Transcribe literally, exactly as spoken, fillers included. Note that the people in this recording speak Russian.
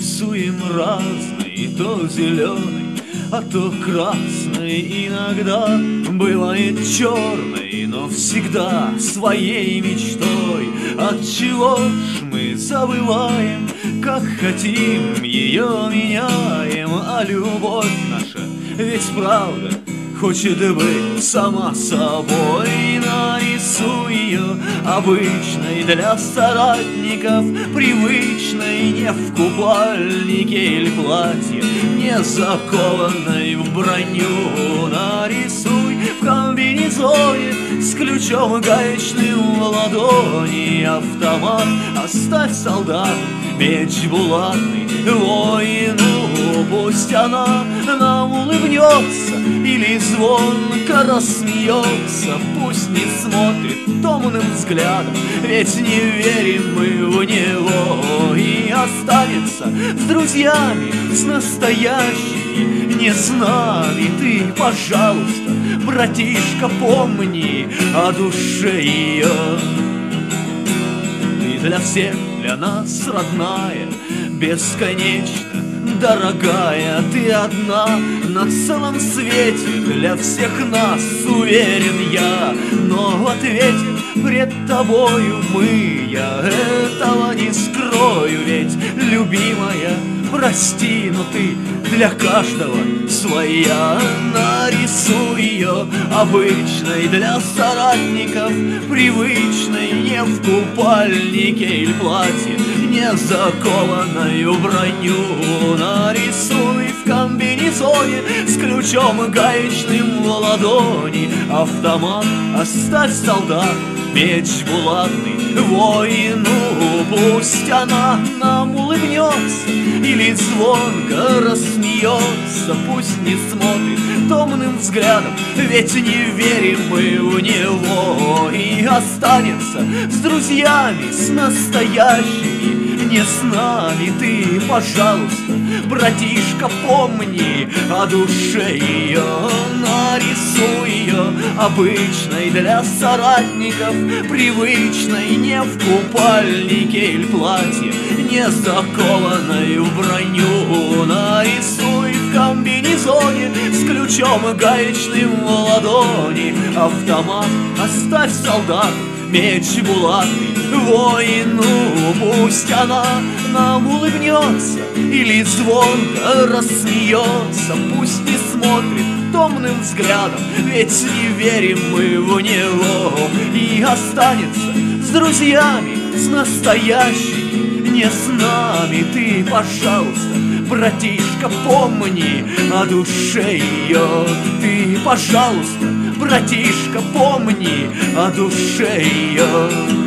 рисуем разный, то зеленый, а то красный. Иногда бывает черный, но всегда своей мечтой. Отчего ж мы забываем, как хотим, ее меняем? А любовь наша ведь правда хочет быть сама собой. Нарисуй ее обычной для соратников, привычной, не в купальнике или платье, не закованной в броню. Нарисуй в комбинезоне с ключом гаечным в ладони. Автомат оставь солдату, меч булатный воину. Пусть она нам улыбнется или звонко рассмеется, пусть не смотрит томным взглядом, ведь не верим мы в него. И останется с друзьями, с настоящими, не с нами. Ты, пожалуйста, братишка, помни о душе ее. Ты для всех, для нас родная, бесконечно дорогая. Ты одна на целом свете, для всех нас, уверен я. Но в ответе пред тобою мы, я этого не скрою. Ведь, любимая, прости, но ты для каждого своя. Нарисуй ее обычной для соратников, привычной, не в купальнике или платье, не закованной в броню. Нарисуй в комбинезоне с ключом гаечным в ладони. Автомат оставь солдат, меч булатный воину. Пусть она нам улыбнется или звонко рассмеется, пусть не смотрит томным взглядом, ведь не верим мы в него. И останется с друзьями, с настоящими, не с нами. Ты, пожалуйста, братишка, помни о душе ее. Нарисуй ее обычной для соратников, привычной, не в купальнике или платье, не закованной в броню. Нарисуй в комбинезоне с ключом гаечным в ладони. Автомат оставь солдату, меч булатный воину. Пусть она нам улыбнется или звонко рассмеется, пусть не смотрит томным взглядом, ведь не верим мы в него. И останется с друзьями, с настоящими, не с нами. Ты, пожалуйста, братишка, помни о душе ее. Ты, пожалуйста, братишка, помни о душе ее.